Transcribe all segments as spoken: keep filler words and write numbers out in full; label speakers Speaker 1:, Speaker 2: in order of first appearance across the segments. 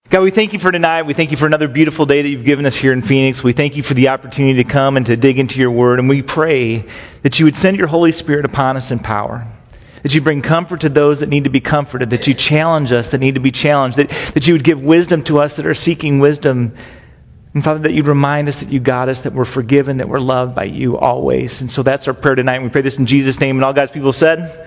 Speaker 1: God, we thank you for tonight. We thank you for another beautiful day that you've given us here in Phoenix. We thank you for the opportunity to come and to dig into your word. And we pray that you would send your Holy Spirit upon us in power. That you bring comfort to those that need to be comforted. That you challenge us that need to be challenged. That, that you would give wisdom to us that are seeking wisdom. And Father, that you'd remind us that you got us, that we're forgiven, that we're loved by you always. And so that's our prayer tonight. And we pray this in Jesus' name. And all God's people said...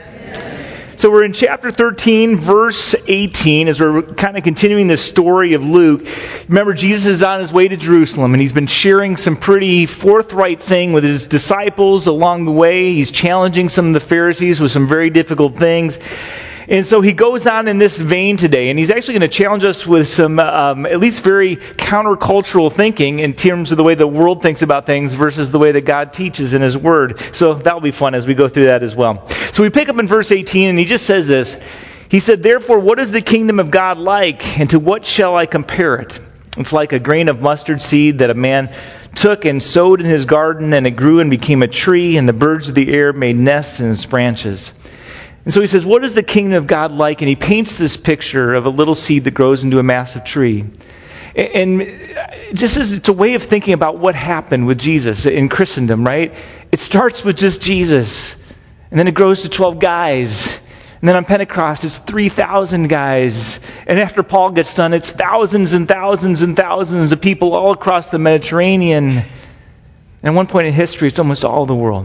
Speaker 1: So we're in chapter thirteen, verse eighteen, as we're kind of continuing this story of Luke. Remember, Jesus is on his way to Jerusalem, and he's been sharing some pretty forthright thing with his disciples along the way. He's challenging some of the Pharisees with some very difficult things. And so he goes on in this vein today, and he's actually going to challenge us with some um, at least very countercultural thinking in terms of the way the world thinks about things versus the way that God teaches in his word. So that'll be fun as we go through that as well. So we pick up in verse eighteen, and he just says this. He said, "Therefore, what is the kingdom of God like, and to what shall I compare it? It's like a grain of mustard seed that a man took and sowed in his garden, and it grew and became a tree, and the birds of the air made nests in its branches." And so he says, what is the kingdom of God like? And he paints this picture of a little seed that grows into a massive tree. And just as it's a way of thinking about what happened with Jesus in Christendom, right? It starts with just Jesus. And then it grows to twelve guys. And then on Pentecost, it's three thousand guys. And after Paul gets done, it's thousands and thousands and thousands of people all across the Mediterranean. And at one point in history, it's almost all the world.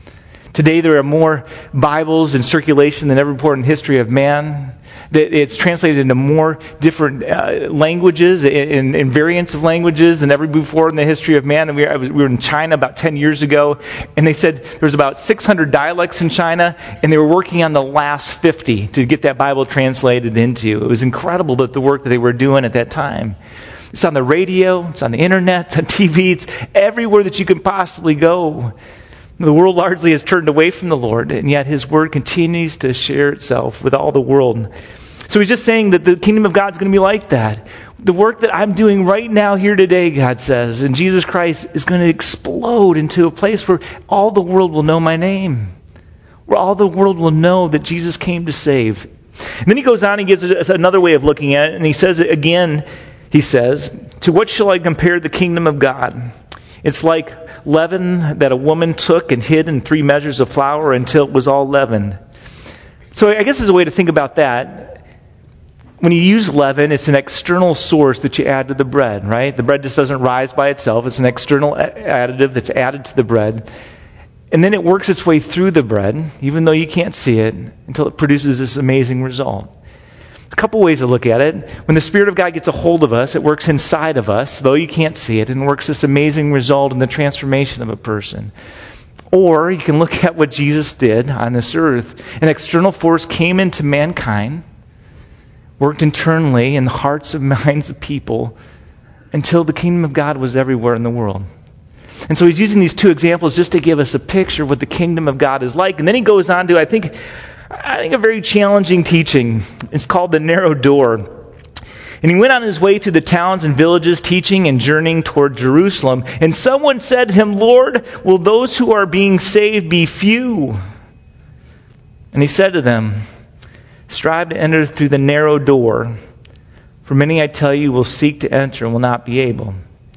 Speaker 1: Today there are more Bibles in circulation than ever before in the history of man. It's translated into more different uh, languages and, and variants of languages than ever before in the history of man. And we, I was, we were in China about ten years ago, and they said there was about six hundred dialects in China, and they were working on the last fifty to get that Bible translated into. It was incredible that the work that they were doing at that time. It's on the radio, it's on the internet, it's on T V, it's everywhere that you can possibly go. The world largely has turned away from the Lord, and yet his word continues to share itself with all the world. So he's just saying that the kingdom of God is going to be like that. The work that I'm doing right now here today, God says, and Jesus Christ is going to explode into a place where all the world will know my name. Where all the world will know that Jesus came to save. And then he goes on and gives us another way of looking at it, and he says it again, he says, "To what shall I compare the kingdom of God? It's like leaven that a woman took and hid in three measures of flour until it was all leavened." So I guess there's a way to think about that. When you use leaven, it's an external source that you add to the bread, right? The bread just doesn't rise by itself. It's an external additive that's added to the bread. And then it works its way through the bread, even though you can't see it, until it produces this amazing result. A couple ways to look at it. When the Spirit of God gets a hold of us, it works inside of us, though you can't see it, and works this amazing result in the transformation of a person. Or you can look at what Jesus did on this earth. An external force came into mankind, worked internally in the hearts and minds of people, until the kingdom of God was everywhere in the world. And so he's using these two examples just to give us a picture of what the kingdom of God is like. And then he goes on to, I think... I think a very challenging teaching. It's called the narrow door. And he went on his way through the towns and villages, teaching and journeying toward Jerusalem. And someone said to him, "Lord, will those who are being saved be few?" And he said to them, "Strive to enter through the narrow door. For many, I tell you, will seek to enter and will not be able.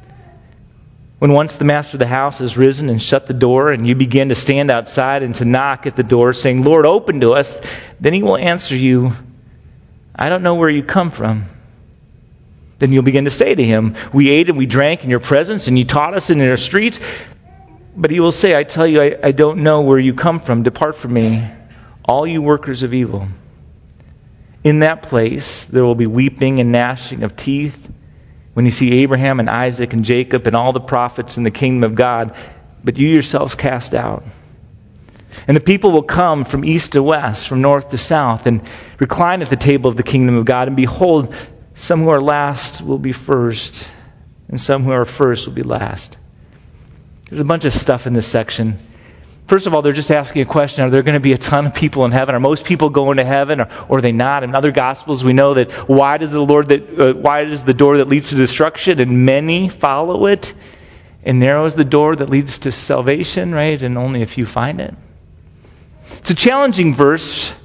Speaker 1: When once the master of the house has risen and shut the door, and you begin to stand outside and to knock at the door, saying, 'Lord, open to us,' then he will answer you, 'I don't know where you come from.' Then you'll begin to say to him, 'We ate and we drank in your presence, and you taught us in your streets.' But he will say, 'I tell you, I, I don't know where you come from. Depart from me, all you workers of evil.' In that place there will be weeping and gnashing of teeth, when you see Abraham and Isaac and Jacob and all the prophets in the kingdom of God, but you yourselves cast out. And the people will come from east to west, from north to south, and recline at the table of the kingdom of God. And behold, some who are last will be first, and some who are first will be last." There's a bunch of stuff in this section. First of all, they're just asking a question. Are there going to be a ton of people in heaven? Are most people going to heaven, or, or are they not? In other Gospels, we know that wide is the Lord that uh, wide is the door that leads to destruction, and many follow it. And narrow is the door that leads to salvation, right? And only a few find it. It's a challenging verse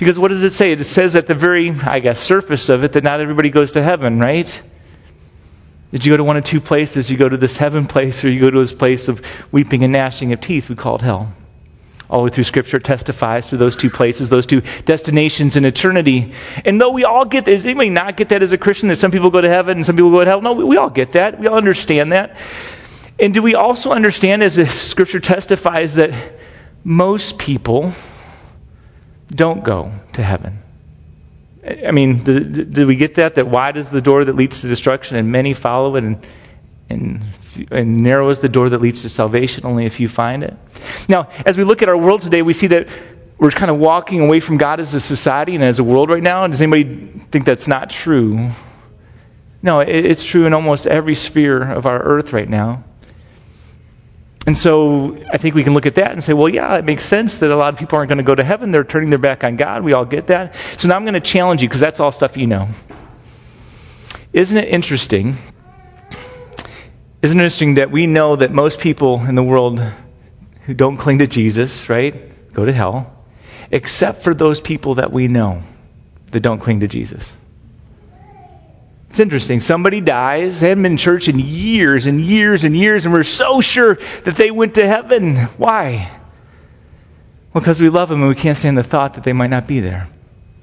Speaker 1: Because what does it say? It says at the very, I guess, surface of it that not everybody goes to heaven, right? Did you go to one of two places? You go to this heaven place, or you go to this place of weeping and gnashing of teeth we call it hell. All the way through Scripture it testifies to those two places, those two destinations in eternity. And though we all get this, anybody not get that as a Christian, that some people go to heaven and some people go to hell? No, we, we all get that. We all understand that. And do we also understand, as the Scripture testifies, that most people don't go to heaven? I mean, do, do we get that? That wide is the door that leads to destruction, and many follow it, and, and and narrow is the door that leads to salvation, only a few find it. Now, as we look at our world today, we see that we're kind of walking away from God as a society and as a world right now. Does anybody think that's not true? No, it, it's true in almost every sphere of our earth right now. And so I think we can look at that and say, well, yeah, it makes sense that a lot of people aren't going to go to heaven. They're turning their back on God. We all get that. So now I'm going to challenge you, because that's all stuff you know. Isn't it interesting? Isn't it interesting that we know that most people in the world who don't cling to Jesus, right, go to hell, except for those people that we know that don't cling to Jesus? It's interesting. Somebody dies. They hadn't been in church in years and years and years, and we're so sure that they went to heaven. Why? Well, because we love them and we can't stand the thought that they might not be there.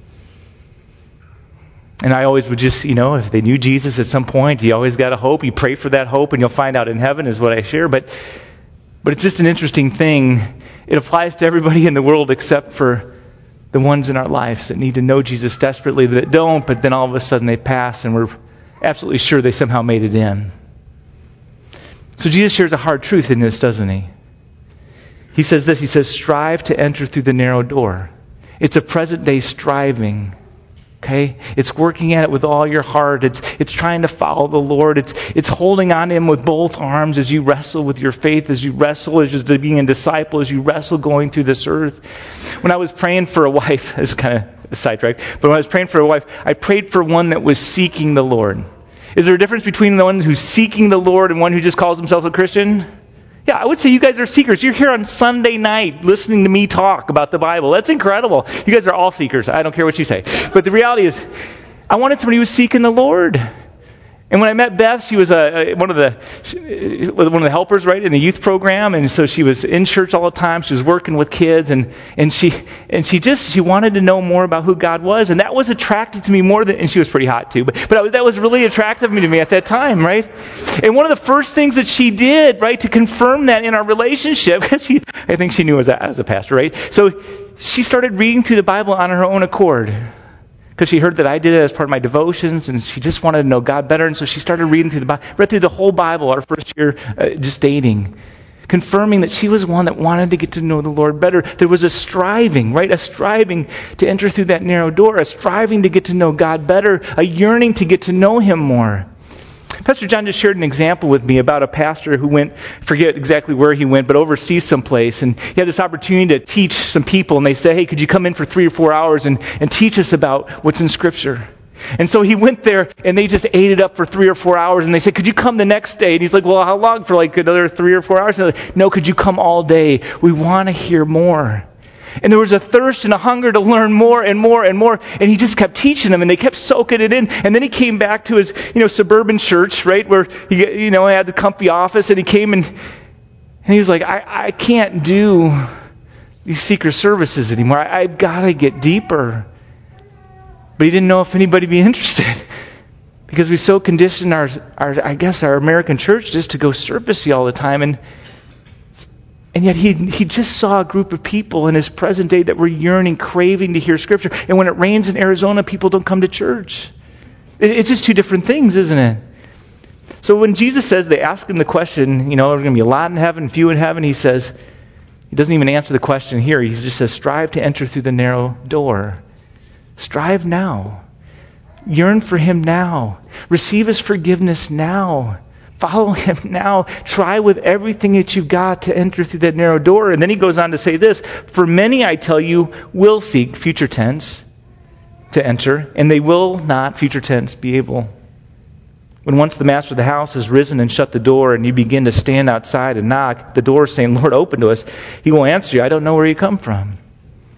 Speaker 1: And I always would just, you know, if they knew Jesus at some point, you always got a hope. You pray for that hope, and you'll find out in heaven, is what I share. But, but it's just an interesting thing. It applies to everybody in the world except for the ones in our lives that need to know Jesus desperately, that don't, but then all of a sudden they pass, and we're absolutely sure they somehow made it in. So Jesus shares a hard truth in this, doesn't he? He says this, he says, strive to enter through the narrow door. It's a present day striving. Okay? It's working at it with all your heart. It's it's trying to follow the Lord. It's it's holding on to Him with both arms as you wrestle with your faith, as you wrestle as you're being a disciple, as you wrestle going through this earth. When I was praying for a wife, it's kind of a sidetrack, but when I was praying for a wife, I prayed for one that was seeking the Lord. Is there a difference between the one who's seeking the Lord and one who just calls himself a Christian? Yeah, I would say you guys are seekers. You're here on Sunday night listening to me talk about the Bible. That's incredible. You guys are all seekers. I don't care what you say. But the reality is, I wanted somebody who was seeking the Lord. And when I met Beth, she was a, one of the one of the helpers, right, in the youth program, and so she was in church all the time. She was working with kids, and, and she and she just she wanted to know more about who God was, and that was attractive to me more than. And she was pretty hot too, but but that was really attractive to me at that time, right? And one of the first things that she did, right, to confirm that in our relationship, because she I think she knew I was a, I was a pastor, right? So she started reading through the Bible on her own accord. Because she heard that I did it as part of my devotions, and she just wanted to know God better, and so she started reading through the Bible, read through the whole Bible our first year uh, just dating, confirming that she was one that wanted to get to know the Lord better. There was a striving, right? A striving to enter through that narrow door, a striving to get to know God better, a yearning to get to know Him more. Pastor John just shared an example with me about a pastor who went, forget exactly where he went, but overseas someplace. And he had this opportunity to teach some people. And they said, hey, could you come in for three or four hours and, and teach us about what's in Scripture? And so he went there, and they just ate it up for three or four hours. And they said, could you come the next day? And he's like, well, how long? For like another three or four hours? And they're like, no, could you come all day? We want to hear more. And there was a thirst and a hunger to learn more and more and more. And he just kept teaching them, and they kept soaking it in. And then he came back to his, you know, suburban church, right, where he, you know, had the comfy office. And he came and, and he was like, I, I can't do these seeker services anymore. I, I've got to get deeper. But he didn't know if anybody would be interested, because we so conditioned our, our, I guess, our American church just to go surfacey all the time. And And yet he he just saw a group of people in his present day that were yearning, craving to hear Scripture. And when it rains in Arizona, people don't come to church. It, it's just two different things, isn't it? So when Jesus says, they ask him the question, you know, there's going to be a lot in heaven, few in heaven, he says, he doesn't even answer the question here. He just says, strive to enter through the narrow door. Strive now. Yearn for Him now. Receive His forgiveness now. Follow Him now. Try with everything that you've got to enter through that narrow door. And then he goes on to say this, for many, I tell you, will seek, future tense, to enter, and they will not, future tense, be able. When once the master of the house has risen and shut the door, and you begin to stand outside and knock, the door saying, Lord, open to us, He will answer you, I don't know where you come from.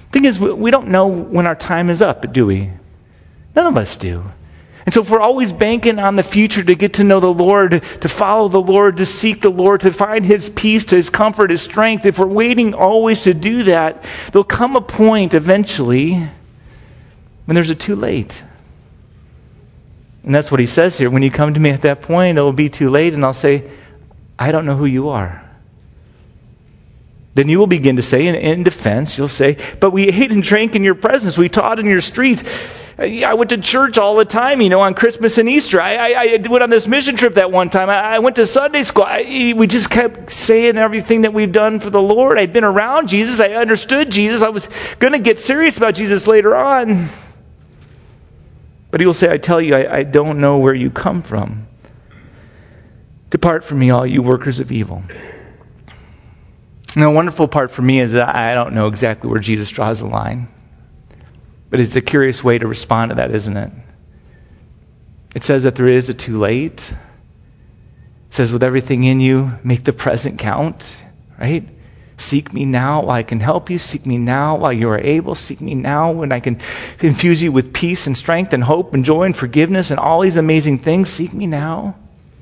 Speaker 1: Thing is, we don't know when our time is up, do we? None of us do. And so if we're always banking on the future to get to know the Lord, to follow the Lord, to seek the Lord, to find His peace, to His comfort, His strength, if we're waiting always to do that, there'll come a point eventually when there's a too late. And that's what He says here. When you come to me at that point, it will be too late, and I'll say, I don't know who you are. Then you will begin to say, in, in defense, you'll say, but we ate and drank in your presence. We taught in your streets. I went to church all the time, you know, on Christmas and Easter. I, I, I went on this mission trip that one time. I, I went to Sunday school. I, we just kept saying everything that we've done for the Lord. I'd been around Jesus. I understood Jesus. I was going to get serious about Jesus later on. But He will say, I tell you, I, I don't know where you come from. Depart from me, all you workers of evil. And the wonderful part for me is that I don't know exactly where Jesus draws the line. But it's a curious way to respond to that, isn't it? It says that there is a too late. It says, with everything in you, make the present count, right? Seek me now while I can help you. Seek me now while you are able. Seek me now when I can infuse you with peace and strength and hope and joy and forgiveness and all these amazing things. Seek me now.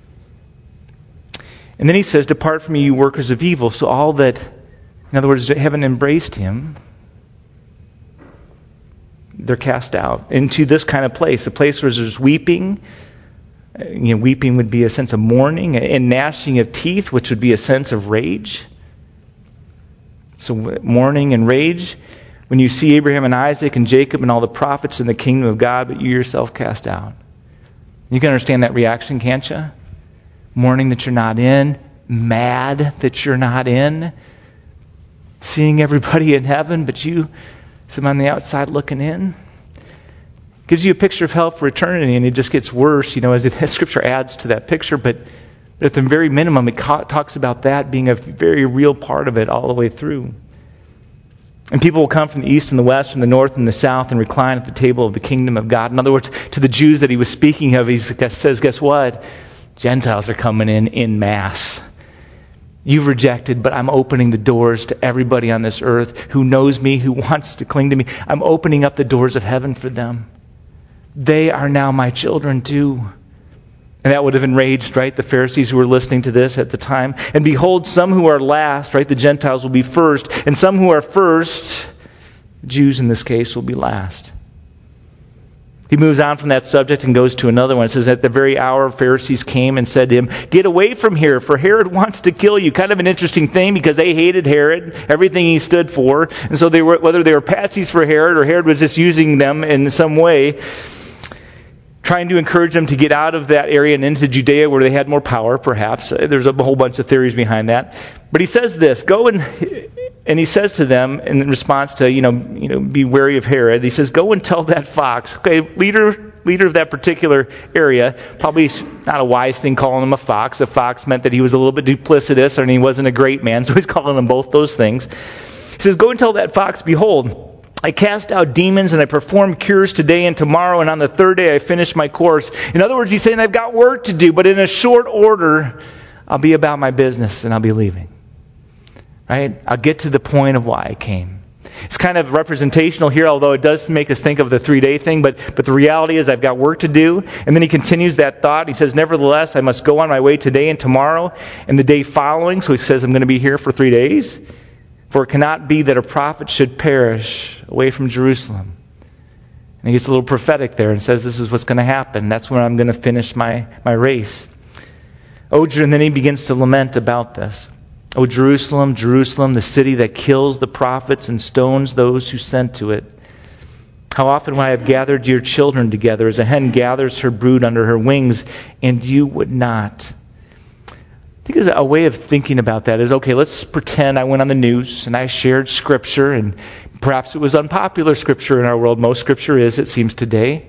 Speaker 1: And then He says, depart from me, you workers of evil. So all that, in other words, haven't embraced Him, they're cast out into this kind of place, a place where there's weeping. You know, weeping would be a sense of mourning, and gnashing of teeth, which would be a sense of rage. So mourning and rage, when you see Abraham and Isaac and Jacob and all the prophets in the kingdom of God, but you yourself cast out. You can understand that reaction, can't you? Mourning that you're not in, mad that you're not in, seeing everybody in heaven, but you, some on the outside looking in. Gives you a picture of hell for eternity, and it just gets worse, you know, as, it, as Scripture adds to that picture. But, but at the very minimum, it ca- talks about that being a very real part of it all the way through. And people will come from the east and the west, from the north and the south, and recline at the table of the kingdom of God. In other words, to the Jews that He was speaking of, He says, guess what? Gentiles are coming in en masse. You've rejected, but I'm opening the doors to everybody on this earth who knows me, who wants to cling to me. I'm opening up the doors of heaven for them. They are now my children too. And that would have enraged, right, the Pharisees who were listening to this at the time. And behold, some who are last, right, the Gentiles will be first, and some who are first, Jews in this case, will be last. He moves on from that subject and goes to another one. It says, at the very hour, Pharisees came and said to Him, get away from here, for Herod wants to kill you. Kind of an interesting thing, because they hated Herod, everything he stood for. And so they were, whether they were patsies for Herod or Herod was just using them in some way, trying to encourage them to get out of that area and into Judea where they had more power, perhaps. There's a whole bunch of theories behind that. But he says this, go and... And he says to them in response to, you know, you know, be wary of Herod, he says, go and tell that fox, okay, leader leader of that particular area, probably not a wise thing calling him a fox. A fox meant that he was a little bit duplicitous and he wasn't a great man, so he's calling them both those things. He says, go and tell that fox, behold, I cast out demons and I perform cures today and tomorrow, and on the third day I finish my course. In other words, he's saying I've got work to do, but in a short order, I'll be about my business and I'll be leaving. Right? I'll get to the point of why I came. It's kind of representational here, although it does make us think of the three-day thing, but, but the reality is I've got work to do. And then he continues that thought. He says, nevertheless, I must go on my way today and tomorrow and the day following. So he says, I'm going to be here for three days. For it cannot be that a prophet should perish away from Jerusalem. And he gets a little prophetic there and says, this is what's going to happen. That's when I'm going to finish my, my race. Oh, and then he begins to lament about this. O Jerusalem, Jerusalem, the city that kills the prophets and stones those who sent to it. How often would I have gathered your children together as a hen gathers her brood under her wings, and you would not. I think a way of thinking about that is, okay, let's pretend I went on the news and I shared Scripture, and perhaps it was unpopular Scripture in our world. Most Scripture is, it seems, today.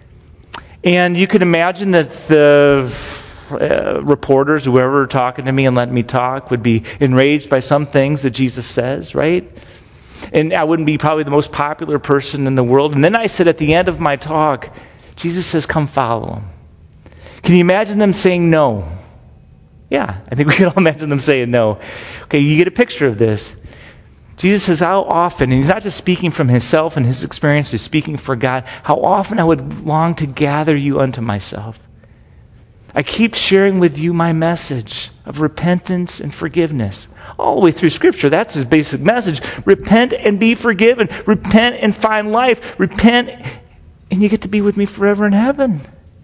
Speaker 1: And you can imagine that the... Uh, reporters, whoever are talking to me and letting me talk, would be enraged by some things that Jesus says, right? And I wouldn't be probably the most popular person in the world. And then I said at the end of my talk, Jesus says, come follow Him. Can you imagine them saying no? Yeah, I think we can all imagine them saying no. Okay, you get a picture of this. Jesus says, how often, and he's not just speaking from himself and his experience, he's speaking for God, how often I would long to gather you unto myself. I keep sharing with you my message of repentance and forgiveness. All the way through Scripture, that's his basic message. Repent and be forgiven. Repent and find life. Repent and you get to be with me forever in heaven.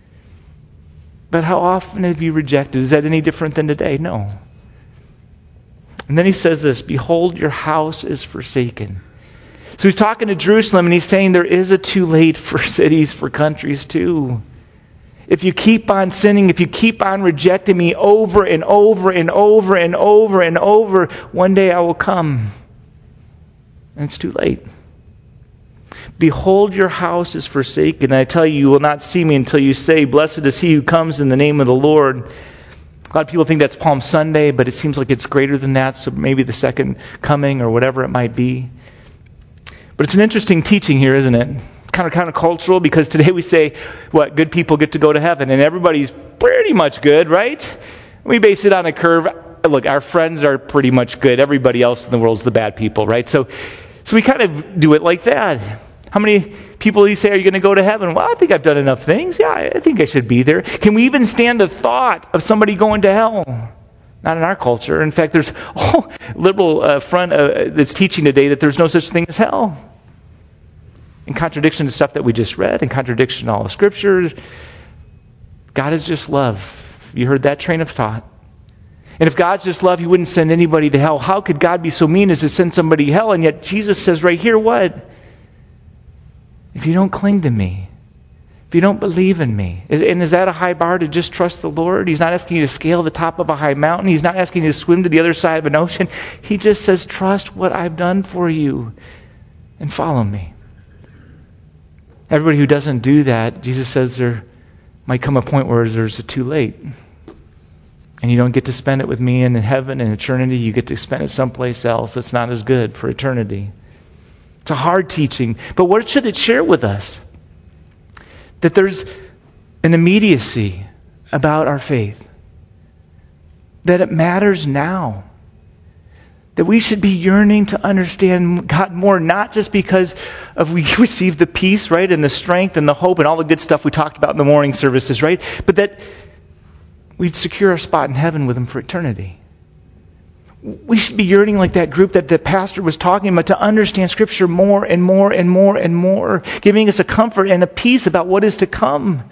Speaker 1: But how often have you rejected? Is that any different than today? No. And then he says this, behold, your house is forsaken. So he's talking to Jerusalem and he's saying there is a too late for cities, for countries too. If you keep on sinning, if you keep on rejecting me over and over and over and over and over, one day I will come. And it's too late. Behold, your house is forsaken. And I tell you, you will not see me until you say, blessed is he who comes in the name of the Lord. A lot of people think that's Palm Sunday, but it seems like it's greater than that, so maybe the second coming or whatever it might be. But it's an interesting teaching here, isn't it? Kind of kind of cultural, because today we say, what, good people get to go to heaven, and everybody's pretty much good, right? We base it on a curve. Look, our friends are pretty much good. Everybody else in the world is the bad people, right? So, so we kind of do it like that. How many people do you say are you going to go to heaven? Well, I think I've done enough things. Yeah, I think I should be there. Can we even stand the thought of somebody going to hell? Not in our culture. In fact, there's a whole liberal uh, front uh, that's teaching today that there's no such thing as hell. In contradiction to stuff that we just read, in contradiction to all the Scriptures, God is just love. You heard that train of thought. And if God's just love, He wouldn't send anybody to hell. How could God be so mean as to send somebody to hell? And yet Jesus says right here, what? If you don't cling to me, if you don't believe in me, is, and is that a high bar to just trust the Lord? He's not asking you to scale the top of a high mountain. He's not asking you to swim to the other side of an ocean. He just says, trust what I've done for you and follow me. Everybody who doesn't do that, Jesus says there might come a point where there's a too late. And you don't get to spend it with me in heaven and eternity. You get to spend it someplace else that's not as good for eternity. It's a hard teaching. But what should it share with us? That there's an immediacy about our faith. That it matters now. That we should be yearning to understand God more, not just because of we receive the peace, right, and the strength and the hope and all the good stuff we talked about in the morning services, right? But that we'd secure our spot in heaven with Him for eternity. We should be yearning like that group that the pastor was talking about to understand Scripture more and more and more and more, giving us a comfort and a peace about what is to come.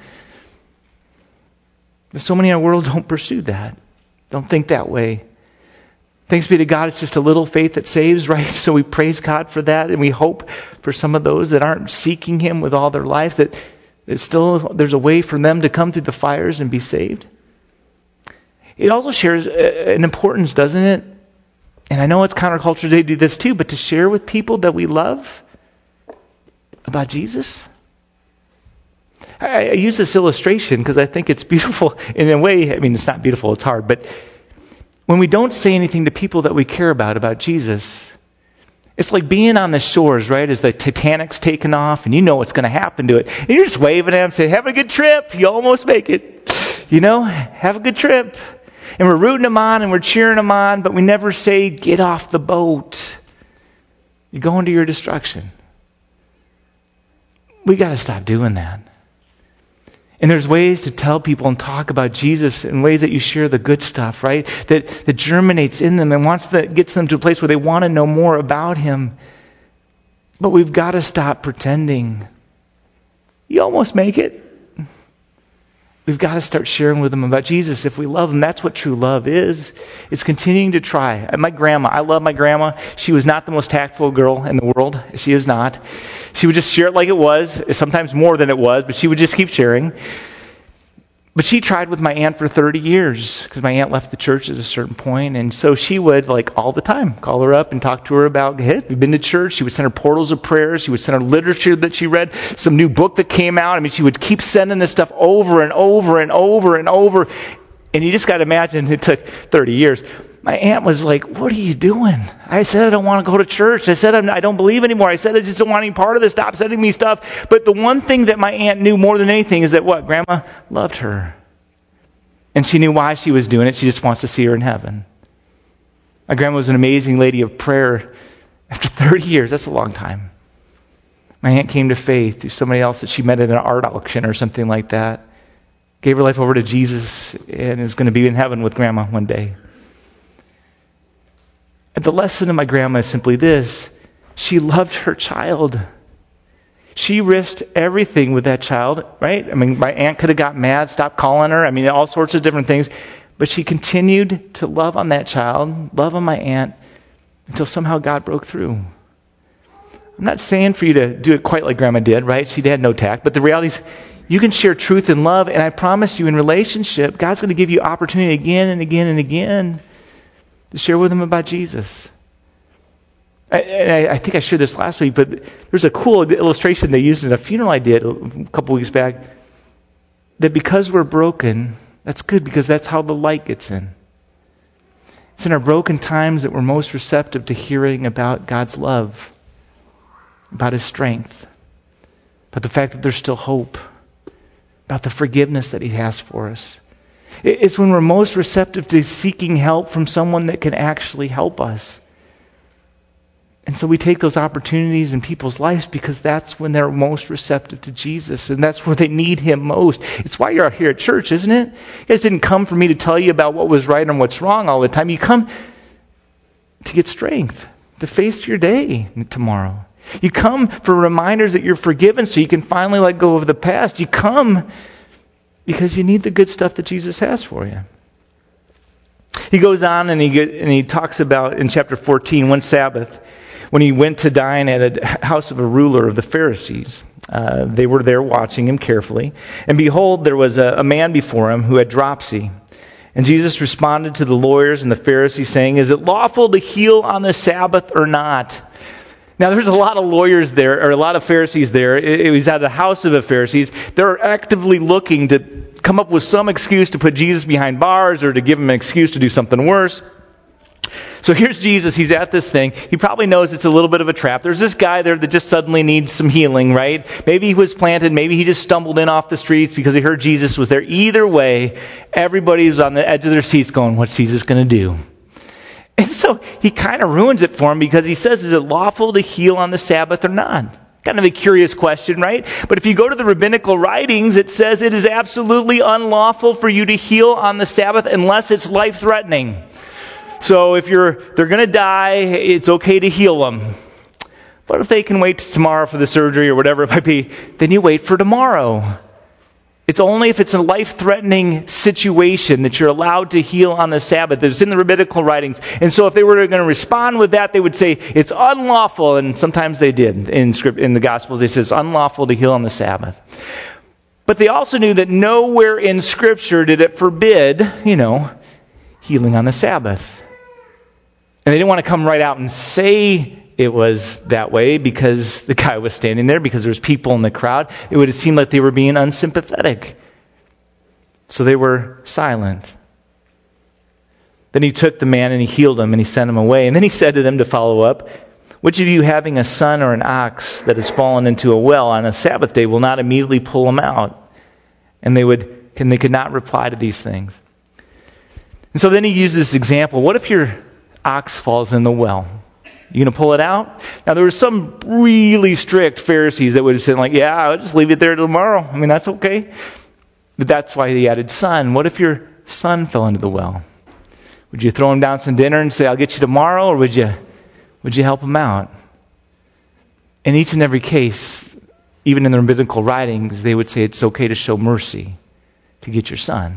Speaker 1: But so many in our world don't pursue that, don't think that way. Thanks be to God, it's just a little faith that saves, right? So we praise God for that, and we hope for some of those that aren't seeking Him with all their life, that, that still there's a way for them to come through the fires and be saved. It also shares an importance, doesn't it? And I know it's counterculture to do this too, but to share with people that we love about Jesus. I, I use this illustration because I think it's beautiful in a way. I mean, it's not beautiful, it's hard, but when we don't say anything to people that we care about, about Jesus, it's like being on the shores, right, as the Titanic's taking off, and you know what's going to happen to it. And you're just waving at them, saying, have a good trip. You almost make it. You know, have a good trip. And we're rooting them on, and we're cheering them on, but we never say, get off the boat. You're going to your destruction. We got to stop doing that. And there's ways to tell people and talk about Jesus in ways that you share the good stuff, right? That, that germinates in them and wants to, gets them to a place where they want to know more about Him. But we've got to stop pretending. You almost make it. We've got to start sharing with them about Jesus if we love Him. That's what true love is. It's continuing to try. My grandma, I love my grandma. She was not the most tactful girl in the world. She is not. She would just share it like it was, sometimes more than it was, but she would just keep sharing. But she tried with my aunt for thirty years because my aunt left the church at a certain point, and so she would, like, all the time call her up and talk to her about, hey, we've been to church. She would send her portals of prayers. She would send her literature that she read, some new book that came out. I mean, she would keep sending this stuff over and over and over and over. And you just got to imagine it took thirty years. My aunt was like, what are you doing? I said, I don't want to go to church. I said, I'm, I don't believe anymore. I said, I just don't want any part of this. Stop sending me stuff. But the one thing that my aunt knew more than anything is that what? Grandma loved her. And she knew why she was doing it. She just wants to see her in heaven. My grandma was an amazing lady of prayer. After thirty years, that's a long time. My aunt came to faith through somebody else that she met at an art auction or something like that. Gave her life over to Jesus and is going to be in heaven with Grandma one day. And the lesson of my grandma is simply this. She loved her child. She risked everything with that child, right? I mean, my aunt could have got mad, stopped calling her. I mean, all sorts of different things. But she continued to love on that child, love on my aunt, until somehow God broke through. I'm not saying for you to do it quite like Grandma did, right? She had no tact. But the reality is, you can share truth and love, and I promise you in relationship, God's going to give you opportunity again and again and again to share with them about Jesus. I, I, I think I shared this last week, but there's a cool illustration they used in a funeral I did a couple weeks back, that because we're broken, that's good because that's how the light gets in. It's in our broken times that we're most receptive to hearing about God's love, about His strength, about the fact that there's still hope, about the forgiveness that He has for us. It's when we're most receptive to seeking help from someone that can actually help us. And so we take those opportunities in people's lives because that's when they're most receptive to Jesus, and that's where they need Him most. It's why you're out here at church, isn't it? You guys didn't come for me to tell you about what was right and what's wrong all the time. You come to get strength, to face your day tomorrow. You come for reminders that you're forgiven so you can finally let go of the past. You come because you need the good stuff that Jesus has for you. He goes on and he get, and he talks about in chapter fourteen, one Sabbath, when he went to dine at a house of a ruler of the Pharisees. Uh, they were there watching him carefully. And behold, there was a, a man before him who had dropsy. And Jesus responded to the lawyers and the Pharisees, saying, "Is it lawful to heal on the Sabbath or not?" Now, there's a lot of lawyers there, or a lot of Pharisees there. It, it was at the house of the Pharisees. They're actively looking to come up with some excuse to put Jesus behind bars or to give him an excuse to do something worse. So here's Jesus. He's at this thing. He probably knows it's a little bit of a trap. There's this guy there that just suddenly needs some healing, right? Maybe he was planted. Maybe he just stumbled in off the streets because he heard Jesus was there. Either way, everybody's on the edge of their seats going, what's Jesus going to do? And so he kind of ruins it for him because he says, is it lawful to heal on the Sabbath or not? Kind of a curious question, right? But if you go to the rabbinical writings, it says it is absolutely unlawful for you to heal on the Sabbath unless it's life-threatening. So if you're they're going to die, it's okay to heal them. But if they can wait till tomorrow for the surgery or whatever it might be, then you wait for tomorrow. It's only if it's a life-threatening situation that you're allowed to heal on the Sabbath. It's in the rabbinical writings. And so if they were going to respond with that, they would say it's unlawful. And sometimes they did. In script, in the Gospels, it says unlawful to heal on the Sabbath. But they also knew that nowhere in Scripture did it forbid, you know, healing on the Sabbath. And they didn't want to come right out and say it was that way because the guy was standing there, because there was people in the crowd. It would have seemed like they were being unsympathetic. So they were silent. Then he took the man and he healed him and he sent him away. And then he said to them to follow up, which of you having a son or an ox that has fallen into a well on a Sabbath day will not immediately pull him out? And they would, and they could not reply to these things. And so then he used this example. What if your ox falls in the well? You going to pull it out? Now, there were some really strict Pharisees that would have said, like, yeah, I'll just leave it there till tomorrow. I mean, that's okay. But that's why he added son. What if your son fell into the well? Would you throw him down some dinner and say, I'll get you tomorrow? Or would you, would you help him out? In each and every case, even in the rabbinical writings, they would say it's okay to show mercy to get your son.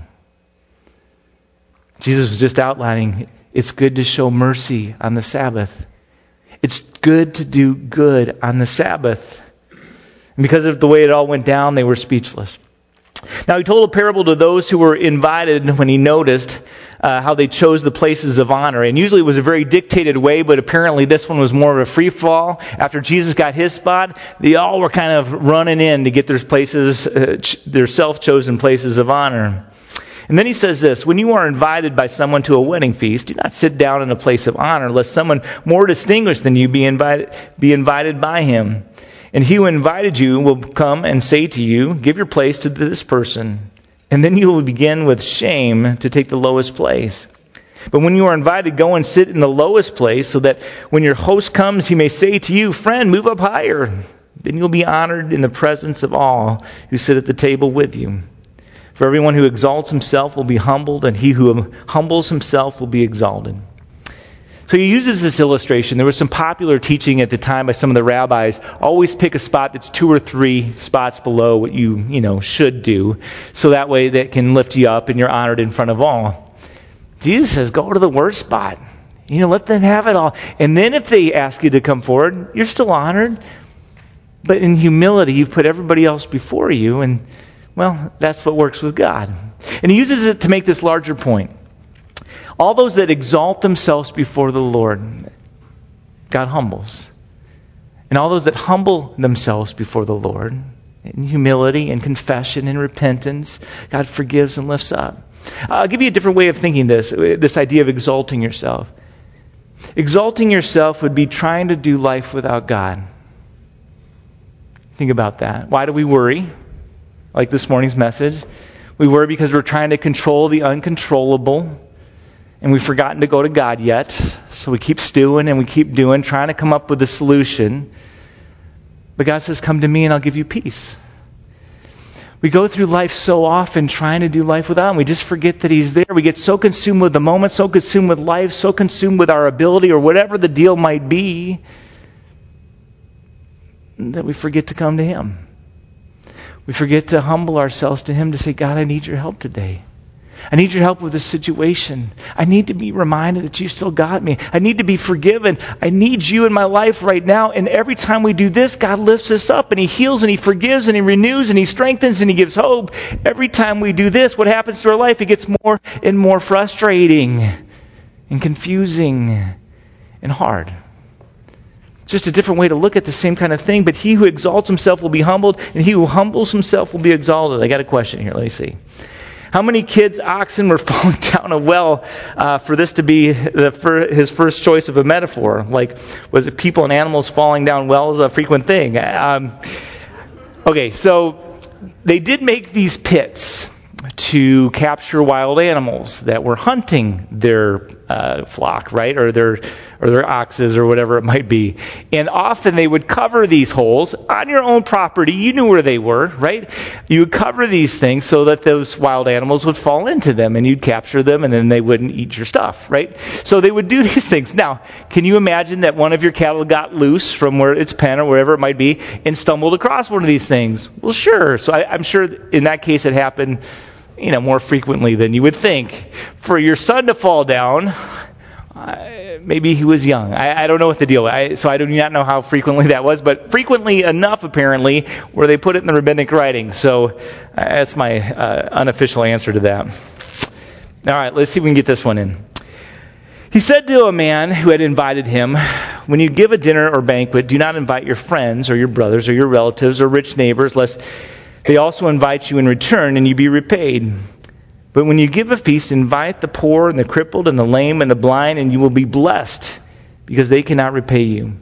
Speaker 1: Jesus was just outlining it's good to show mercy on the Sabbath. It's good to do good on the Sabbath. And because of the way it all went down, they were speechless. Now, he told a parable to those who were invited when he noticed uh, how they chose the places of honor. And usually it was a very dictated way, but apparently this one was more of a free-for-all. After Jesus got his spot, they all were kind of running in to get their places, uh, ch- their self-chosen places of honor. And then he says this, when you are invited by someone to a wedding feast, do not sit down in a place of honor, lest someone more distinguished than you be invited, be invited by him. And he who invited you will come and say to you, give your place to this person. And then you will begin with shame to take the lowest place. But when you are invited, go and sit in the lowest place, so that when your host comes, he may say to you, 'Friend, move up higher.' Then you'll be honored in the presence of all who sit at the table with you. For everyone who exalts himself will be humbled, and he who humbles himself will be exalted." So he uses this illustration. There was some popular teaching at the time by some of the rabbis. Always pick a spot that's two or three spots below what you, you know, should do, so that way that can lift you up and you're honored in front of all. Jesus says, go to the worst spot. You know, let them have it all. And then if they ask you to come forward, you're still honored. But in humility, you've put everybody else before you, and, well, that's what works with God. And he uses it to make this larger point. All those that exalt themselves before the Lord, God humbles. And all those that humble themselves before the Lord, in humility and confession and repentance, God forgives and lifts up. I'll give you a different way of thinking this, this idea of exalting yourself. Exalting yourself would be trying to do life without God. Think about that. Why do we worry? Like this morning's message. We worry because we're trying to control the uncontrollable. And we've forgotten to go to God yet. So we keep stewing and we keep doing, trying to come up with a solution. But God says, come to me and I'll give you peace. We go through life so often trying to do life without Him. We just forget that He's there. We get so consumed with the moment, so consumed with life, so consumed with our ability or whatever the deal might be, that we forget to come to Him. We forget to humble ourselves to Him to say, God, I need your help today. I need your help with this situation. I need to be reminded that you still got me. I need to be forgiven. I need you in my life right now. And every time we do this, God lifts us up and He heals and He forgives and He renews and He strengthens and He gives hope. Every time we do this, what happens to our life? It gets more and more frustrating and confusing and hard. It's just a different way to look at the same kind of thing. But he who exalts himself will be humbled, and he who humbles himself will be exalted. I got a question here. Let me see. How many kids' oxen were falling down a well uh, for this to be the fir- his first choice of a metaphor? Like, was it people and animals falling down wells a frequent thing? Um, okay, so they did make these pits to capture wild animals that were hunting their uh, flock, right, or their or their oxes or whatever it might be. And often they would cover these holes on your own property. You knew where they were, right? You would cover these things so that those wild animals would fall into them, and you'd capture them, and then they wouldn't eat your stuff, right? So they would do these things. Now, can you imagine that one of your cattle got loose from where its pen or wherever it might be and stumbled across one of these things? Well, sure. So I, I'm sure in that case it happened, you know, more frequently than you would think. For your son to fall down, uh, maybe he was young. I, I don't know what the deal was. I, so I do not know how frequently that was, but frequently enough, apparently, where they put it in the rabbinic writing. So uh, that's my uh, unofficial answer to that. All right, let's see if we can get this one in. He said to a man who had invited him, when you give a dinner or banquet, do not invite your friends or your brothers or your relatives or rich neighbors, lest they also invite you in return and you be repaid. But when you give a feast, invite the poor and the crippled and the lame and the blind, and you will be blessed, because they cannot repay you.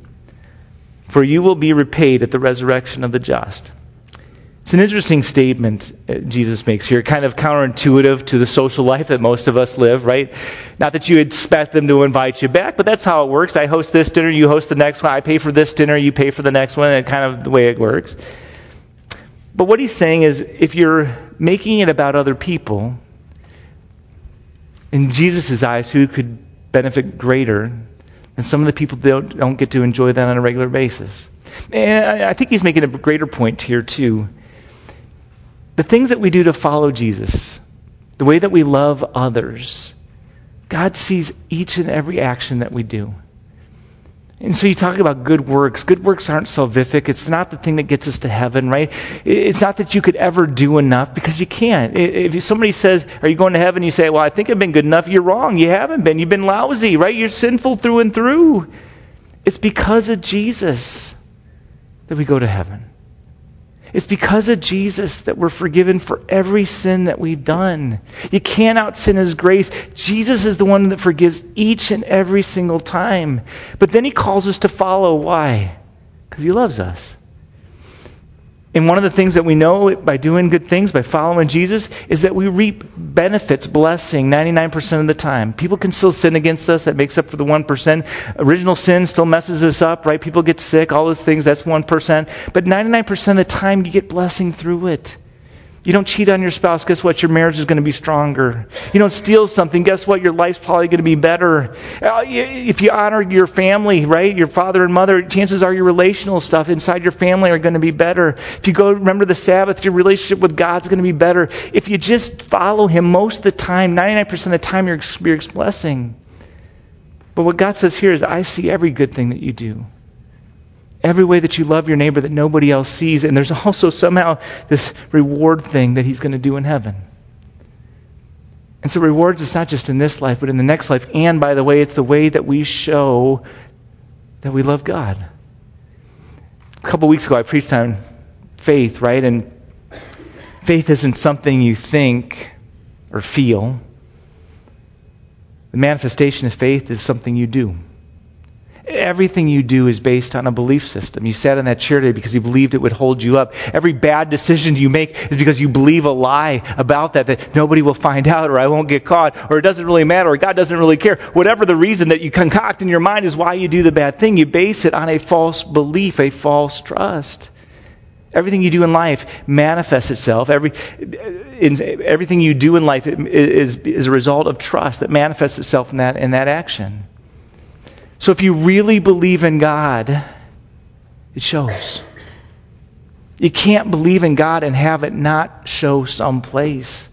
Speaker 1: For you will be repaid at the resurrection of the just. It's an interesting statement Jesus makes here, kind of counterintuitive to the social life that most of us live, right? Not that you expect them to invite you back, but that's how it works. I host this dinner, you host the next one. I pay for this dinner, you pay for the next one, and kind of the way it works. But what he's saying is, if you're making it about other people, in Jesus' eyes, who could benefit greater than some of the people that don't, don't get to enjoy that on a regular basis? And I, I think he's making a greater point here, too. The things that we do to follow Jesus, the way that we love others, God sees each and every action that we do. And so you talk about good works. Good works aren't salvific. It's not the thing that gets us to heaven, right? It's not that you could ever do enough, because you can't. If somebody says, are you going to heaven? You say, well, I think I've been good enough. You're wrong. You haven't been. You've been lousy, right? You're sinful through and through. It's because of Jesus that we go to heaven. It's because of Jesus that we're forgiven for every sin that we've done. You can't out-sin His grace. Jesus is the one that forgives each and every single time. But then He calls us to follow. Why? Because He loves us. And one of the things that we know by doing good things, by following Jesus, is that we reap benefits, blessing, ninety-nine percent of the time. People can still sin against us. That makes up for the one percent. Original sin still messes us up, right? People get sick, all those things, that's one percent. But ninety-nine percent of the time, you get blessing through it. You don't cheat on your spouse, guess what? Your marriage is going to be stronger. You don't steal something, guess what? Your life's probably going to be better. If you honor your family, right? Your father and mother, chances are your relational stuff inside your family are going to be better. If you go remember the Sabbath, your relationship with God's going to be better. If you just follow Him most of the time, ninety-nine percent of the time, you're experiencing blessing. But what God says here is, I see every good thing that you do. Every way that you love your neighbor that nobody else sees. And there's also somehow this reward thing that He's going to do in heaven. And so rewards is not just in this life, but in the next life. And by the way, it's the way that we show that we love God. A couple weeks ago I preached on faith, right? And faith isn't something you think or feel. The manifestation of faith is something you do. Everything you do is based on a belief system. You sat in that chair today because you believed it would hold you up. Every bad decision you make is because you believe a lie about that, that nobody will find out, or I won't get caught, or it doesn't really matter, or God doesn't really care. Whatever the reason that you concoct in your mind is why you do the bad thing. You base it on a false belief, a false trust. Everything you do in life manifests itself. Every in, everything you do in life is, is a result of trust that manifests itself in that in that action. So if you really believe in God, it shows. You can't believe in God and have it not show someplace.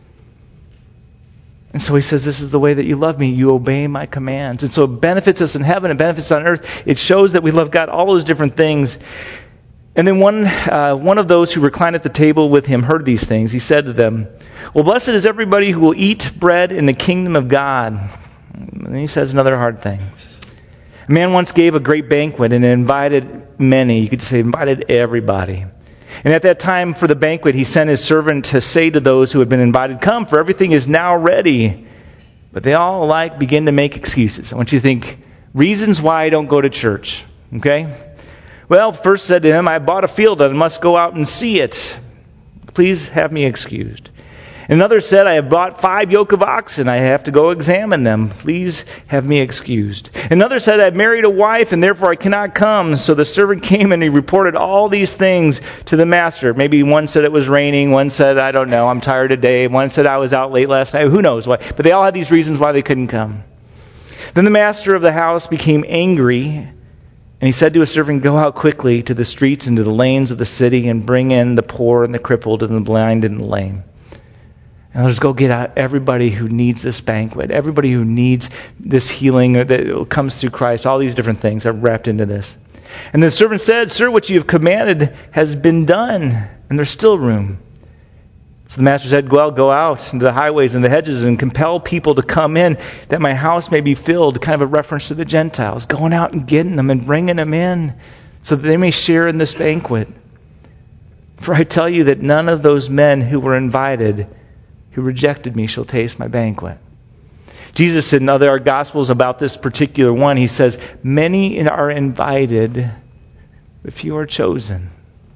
Speaker 1: And so He says, this is the way that you love me. You obey my commands. And so it benefits us in heaven. It benefits on earth. It shows that we love God. All those different things. And then one uh, one of those who reclined at the table with Him heard these things. He said to them, well, blessed is everybody who will eat bread in the kingdom of God. And He says another hard thing. A man once gave a great banquet and invited many. You could say invited everybody. And at that time for the banquet, he sent his servant to say to those who had been invited, come, for everything is now ready. But they all alike begin to make excuses. I want you to think, reasons why I don't go to church. Okay? Well, first said to him, I bought a field and must go out and see it. Please have me excused. Another said, I have bought five yoke of oxen. I have to go examine them. Please have me excused. Another said, I have married a wife, and therefore I cannot come. So the servant came and he reported all these things to the master. Maybe one said it was raining. One said, I don't know, I'm tired today. One said, I was out late last night. Who knows why? But they all had these reasons why they couldn't come. Then the master of the house became angry, and he said to his servant, go out quickly to the streets and to the lanes of the city and bring in the poor and the crippled and the blind and the lame. And let's go get out everybody who needs this banquet, everybody who needs this healing that comes through Christ. All these different things are wrapped into this. And the servant said, sir, what you have commanded has been done, and there's still room. So the master said, well, go out into the highways and the hedges and compel people to come in that my house may be filled. Kind of a reference to the Gentiles, going out and getting them and bringing them in so that they may share in this banquet. For I tell you that none of those men who were invited who rejected me shall taste my banquet. Jesus in other Gospels about this particular one, He says, many are invited, but few are chosen.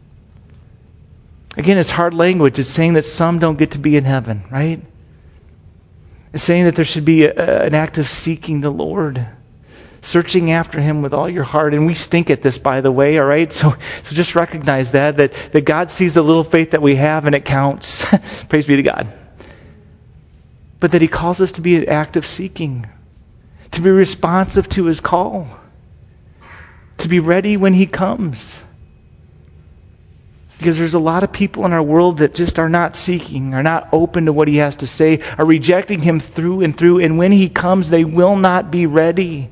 Speaker 1: Again, it's hard language. It's saying that some don't get to be in heaven, right? It's saying that there should be a, an act of seeking the Lord, searching after Him with all your heart. And we stink at this, by the way, all right? So so just recognize that, that, that God sees the little faith that we have and it counts. Praise be to God. But that He calls us to be an act of seeking, to be responsive to His call, to be ready when He comes. Because there's a lot of people in our world that just are not seeking, are not open to what He has to say, are rejecting Him through and through, and when He comes, they will not be ready.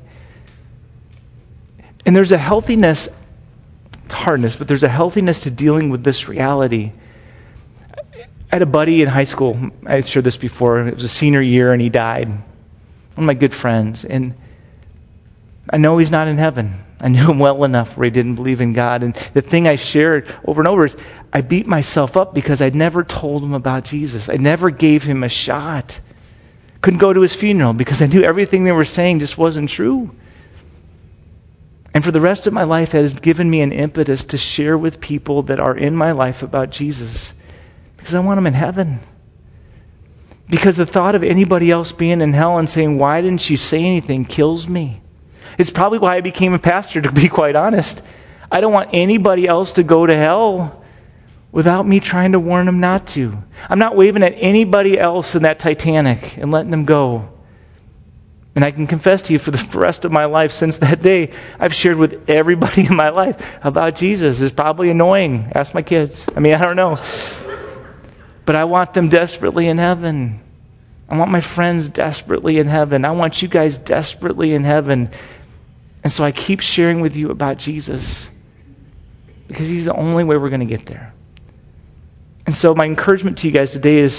Speaker 1: And there's a healthiness, it's hardness, but there's a healthiness to dealing with this reality. I had a buddy in high school, I shared this before, it was a senior year and he died. One of my good friends. And I know he's not in heaven. I knew him well enough where he didn't believe in God. And the thing I shared over and over is I beat myself up because I'd never told him about Jesus. I never gave him a shot. Couldn't go to his funeral because I knew everything they were saying just wasn't true. And for the rest of my life, it has given me an impetus to share with people that are in my life about Jesus. Because I want them in heaven. Because the thought of anybody else being in hell and saying, why didn't you say anything, kills me. It's probably why I became a pastor, to be quite honest. I don't want anybody else to go to hell without me trying to warn them not to. I'm not waving at anybody else in that Titanic and letting them go. And I can confess to you, for the rest of my life since that day, I've shared with everybody in my life about Jesus. It's probably annoying. Ask my kids. I mean, I don't know. But I want them desperately in heaven. I want my friends desperately in heaven. I want you guys desperately in heaven. And so I keep sharing with you about Jesus, because he's the only way we're going to get there. And so my encouragement to you guys today is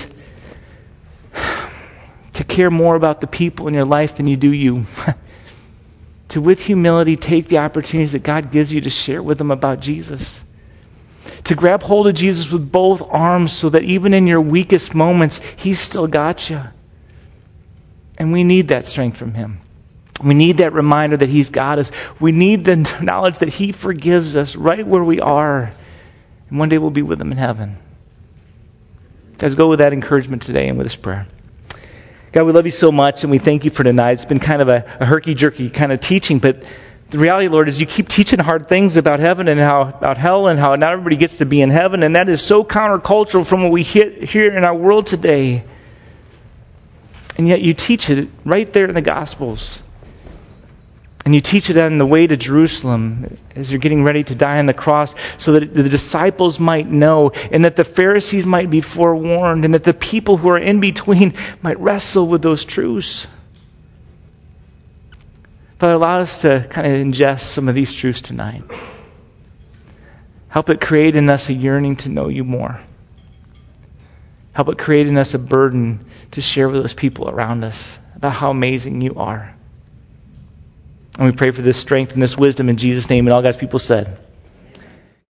Speaker 1: to care more about the people in your life than you do you. To, with humility, take the opportunities that God gives you to share with them about Jesus. To grab hold of Jesus with both arms so that even in your weakest moments, he's still got you. And we need that strength from him. We need that reminder that he's got us. We need the knowledge that he forgives us right where we are. And one day we'll be with him in heaven. Let's go with that encouragement today and with this prayer. God, we love you so much, and we thank you for tonight. It's been kind of a, a herky-jerky kind of teaching, but the reality, Lord, is you keep teaching hard things about heaven and how about hell and how not everybody gets to be in heaven, and that is so countercultural from what we hit here in our world today. And yet you teach it right there in the Gospels. And you teach it on the way to Jerusalem as you're getting ready to die on the cross, so that the disciples might know, and that the Pharisees might be forewarned, and that the people who are in between might wrestle with those truths. Father, allow us to kind of ingest some of these truths tonight. Help it create in us a yearning to know you more. Help it create in us a burden to share with those people around us about how amazing you are. And we pray for this strength and this wisdom in Jesus' name. And all God's people said,